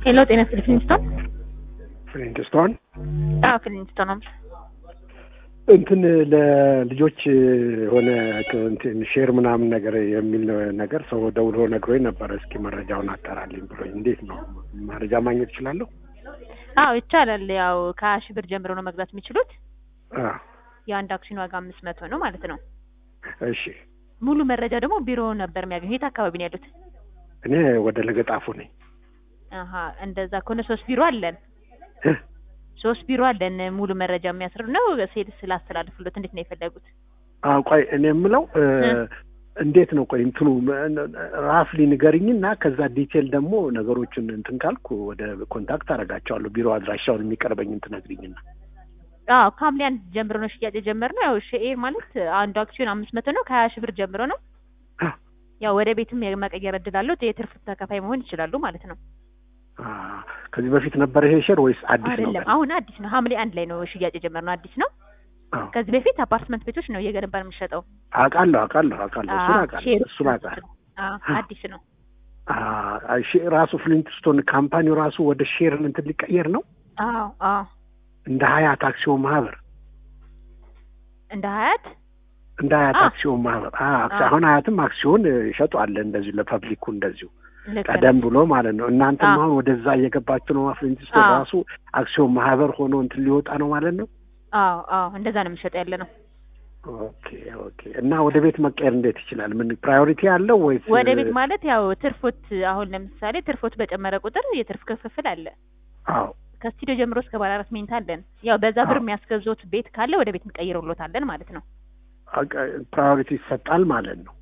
ሄሎ ጤና ፍሊንስቶን ፍሊንስቶን ፍሊንስቶን ነው። እንትን ለልጆች ሆነ እንትን ሼር ምናምን ነገር የሚል ነገር ሰው ደውሎ ነግሮኝ ነበር። እስኪ መረጃውን አጣራልኝ ብሎኝ። እንዴት ነው መረጃ ማግኘት እችላለሁ? ይቻላል። ያው ከ20 ብር ጀምሮ ነው መግዛት የሚችሉት። የአንድ አክሲዮን ዋጋ 500 ነው ማለት ነው። እሺ። ሙሉ መረጃ ደግሞ ቢሮ ነበር የሚያገኙት። የት አካባቢ ነው ያሉት? እኔ ወደ ለገጣፉ ነኝ። እንደዛ ከሆነ 3 ቢሮ አለን። 3 ቢሮ አለን። ሙሉ መረጃ የሚያስረዱ ነው። ሴልስ ስላስተላልፉለት እንዴት ነው የፈለጉት? ቆይ እኔ የምለው እንዴት ነው ቆይ እንትኑ ራፍሊ ንገሪኝና ከዛ ዲቴል ደግሞ ነገሮችን እንትን ካልኩ ወደ ኮንታክት አደርጋቸዋለሁ። ቢሮ አድራሻውን የሚቀርበኝ ትነግሪኝና። ከሐምሌ 1 ጀምሮ ነው ሽያጭ ጀመርነው። ያው ሼር ማለት አንዱ አክሲዮን 500 ነው። ከ20 ብር ጀምሮ ነው። ያው ወደ ቤትም የመቀየር እድል አለው። የትርፍ ተካፋይ መሆን ይችላሉ ማለት ነው። ከዚህ በፊት ነበር ይሄ ሼር ወይስ አዲስ ነው? አይደለም፣ አሁን አዲስ ነው። ሐምሌ 1 ላይ ነው ሽያጭ ጀመርነው። አዲስ ነው። ከዚህ በፊት አፓርትመንት ቤቶች ነው እየገነባን የምንሸጠው። አውቃለሁ። እሱን አውቃለሁ። አዲስ ነው። ራሱ ፍሊንትስቶን ካምፓኒው ራሱ ወደ ሼር እንትን ሊቀየር ነው። እንደ ሀያት አክሲዮን ማህበር እንደ ሀያት አክሲዮን ማህበር አሁን ሀያትም አክሲዮን ይሸጧል እንደዚሁ ለፐብሊኩ እንደዚሁ ቀደም ብሎ ማለት ነው። እናንተም አሁን ወደዛ እየገባችሁ ነው። ፍሊንትስቶን ራሱ አክሲዮን ማህበር ሆኖ እንትን ሊወጣ ነው ማለት ነው። እንደዛ ነው የሚሸጠው ያለ ነው። ኦኬ። እና ወደ ቤት መቀየር እንዴት ይችላል? ምን ፕራዮሪቲ አለው ወይስ? ወደ ቤት ማለት ያው ትርፎት አሁን ለምሳሌ ትርፎት በጨመረ ቁጥር የትርፍ ክፍፍል አለ። ከስቱዲዮ ጀምሮ እስከ ባለ 4 መኝታ አለን። ያው በዛ ብር የሚያስገዙት ቤት ካለ ወደ ቤት እንቀይረውሎታለን ማለት ነው። ፕራዮሪቲ ይሰጣል ማለት ነው።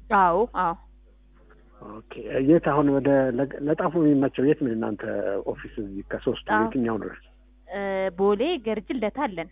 ኦኬ። የት አሁን ወደ ለጣፉ የሚመቸው የት ነው እናንተ ኦፊስ? እዚህ ከሶስቱ የትኛው ነው? ቦሌ፣ ገርጂ፣ ልደታ አለን።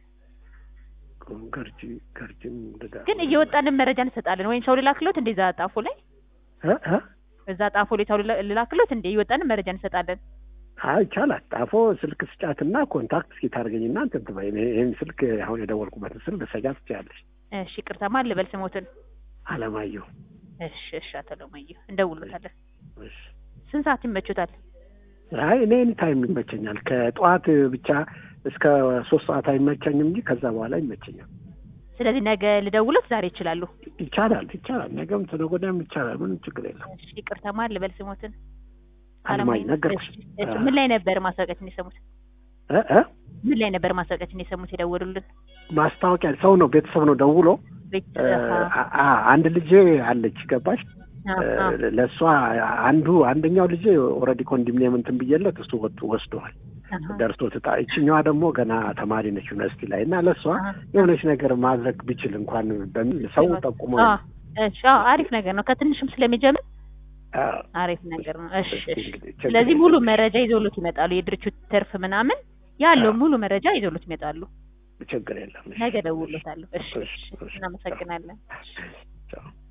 ገርጂም ግን እየወጣንን መረጃ እንሰጣለን። ወይም ሰው ልላክሎት እንደዛ ጣፎ ላይ እዛ ጣፎ ላይ ሰው ልላክሎት እንደ እየወጣንን መረጃ እንሰጣለን። ይቻላል። ጣፎ ስልክ ስጫትና ኮንታክት እስኪ ታርገኝና እንትን ትበይ። ይሄን ስልክ አሁን የደወልኩበትን ስልክ ልትሰጫት ትችያለሽ። እሺ። ይቅርታ ማን ልበል ስሞትን? አለማየሁ። እሺ። አቶ አለማየሁ እንደውልታለን። ስንት ሰዓት ይመቹታል? እኔ ኤኒ ታይም ይመቸኛል። ከጠዋት ብቻ እስከ 3 ሰዓት አይመቸኝም እንጂ ከዛ በኋላ ይመቸኛል። ስለዚህ ነገ ልደውሉት? ዛሬ ይችላሉ? ይቻላል። ነገም ተነገ ወዲያም ይቻላል። ምንም ችግር የለም። እሺ። ይቅርታ ማን ልበል ስሞትን? አለማየሁ ነገርኩሽ። ምን ላይ ነበር ማስታወቂያችን የሰሙት? ምን ላይ ነበር ማስታወቂያችን የሰሙት የደወሉልን? ማስታወቂያ ሰው ነው ቤተሰብ ነው ደውሎ አንድ ልጅ አለች ገባሽ? ለሷ አንደኛው ልጅ ኦልሬዲ ኮንዶሚኒየም እንትን ብዬለት እሱ ወስዷል ደርሶ እቺኛዋ ደግሞ ገና ተማሪ ነች ዩኒቨርሲቲ ላይ እና ለሷ የሆነች ነገር ማድረግ ቢችል እንኳን በሚል ሰው ጠቁሞ አሪፍ ነገር ነው። ከትንሽም ስለሚጀምር አሪፍ ነገር ነው። እሺ። ስለዚህ ሙሉ መረጃ ይዘውሉት ይመጣሉ። የድርጅቱ ትርፍ ምናምን ያለው ሙሉ መረጃ ይዘውሉት ይመጣሉ። ችግር የለም። ነገ ደውሎታለሁ። እሺ። እናመሰግናለን።